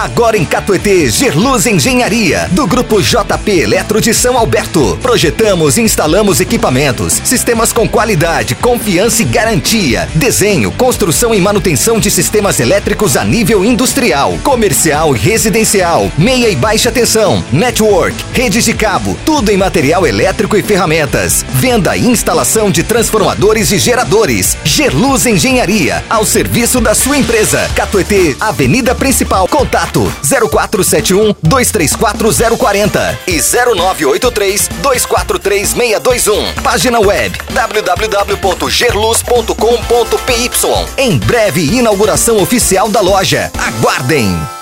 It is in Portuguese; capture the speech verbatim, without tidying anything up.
Agora em Catuetê, Gerluz Engenharia, do Grupo J P Eletro de São Alberto. Projetamos e instalamos equipamentos, sistemas com qualidade, confiança e garantia. Desenho, construção e manutenção de sistemas elétricos a nível industrial, comercial e residencial, meia e baixa tensão, network, redes de cabo, tudo em material elétrico e ferramentas. Venda e instalação de transformadores e geradores. Gerluz Engenharia, ao serviço da sua empresa. Catuetê, Avenida Principal. Contato zero quatro sete um, dois três quatro, zero quatro zero e zero nove oito três, dois quatro três, seis dois um. Página web w w w ponto gerluz ponto com ponto p y. Em breve, inauguração oficial da loja. Aguardem!